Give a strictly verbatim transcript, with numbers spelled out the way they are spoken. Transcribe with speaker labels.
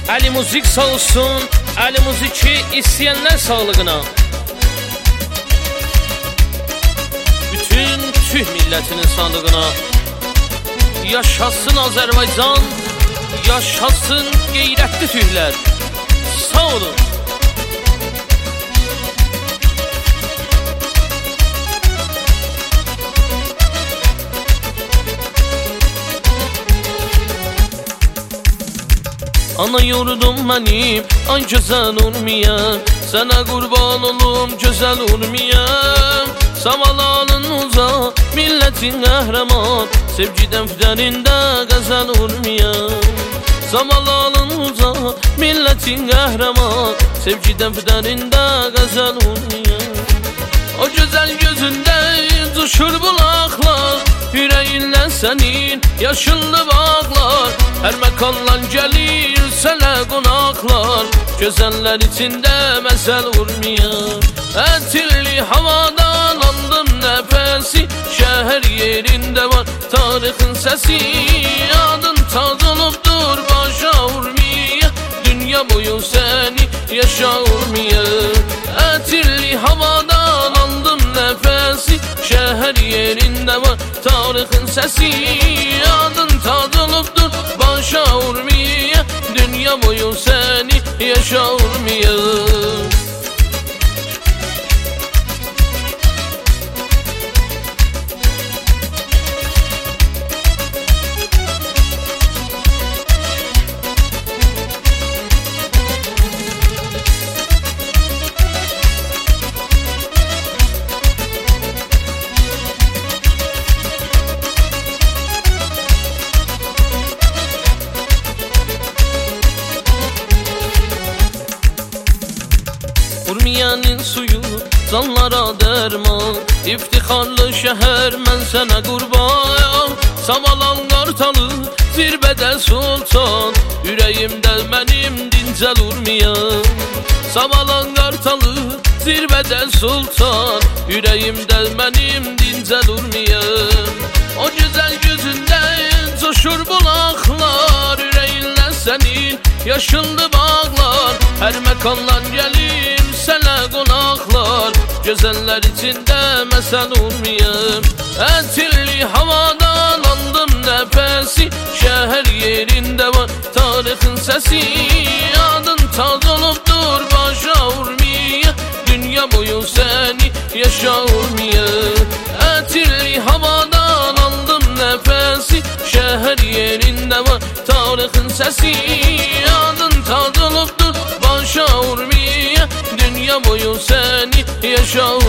Speaker 1: Ali Müzik sağ olsun, Ali Müzik'i isteyenler sağlığına. Bütün Türk milletinin sağlığına. Yaşasın Azerbaycan, yaşasın qeyrətli Türklər. Sağ olun. Ana yurdum mənim, ay gözəl olmayan, sənə qurban olum, gözəl olmayan. Samalanın uza, milletin qəhrəman, sevgidən fidərində qəzəl olmayan. Samalanın uza, milletin qəhrəman, sevgidən fidərində qəzəl olmayan. O gözəl gözündə coşur bulaqlar, yüreğindən sənin yaşıllı bağlar. Hər məkandan gəlir sənə qonaqlar, gözəllər içində məsəl vurmayan. Ətirli havadan aldım nəfəsi, şəhər yerində var tarixin səsi. Adın tac olubdur başa vurmaya, dünya boyu səni yaşa vurmaya. Ətirli havadan aldım nəfəsi, şəhər yerində var tarixin səsi. Adın tac olubdur başa vurmaya, dünya boyu səni yaşa vurmaya. Urmiyenin suyu canlara derman, İftixarlı şəhər mən sənə qurban. Samalan qartalı zirbədə sultan, ürəyimdə mənim dincəl urmiyan. Samalan qartalı zirbədə sultan, ürəyimdə mənim dincəl urmiyan. O gözəl gözündə coşur bulaqlar, ürəyinlə sənin yaşıllı bağlar. Hər məkandan gəlir sənə qonaqlar, gözəllər içində məsəl olmayan. Ətirli havadan aldım nəfəsi, şəhər yerində var tarixin səsi. Adın tac olubdur başa vurmaya, dünya boyu səni yaşa vurmaya. Ətirli havadan aldım nəfəsi, şəhər yerində var tarixin səsi. Adın tac olubdur başa vurmaya, dünya boyu səni yaşa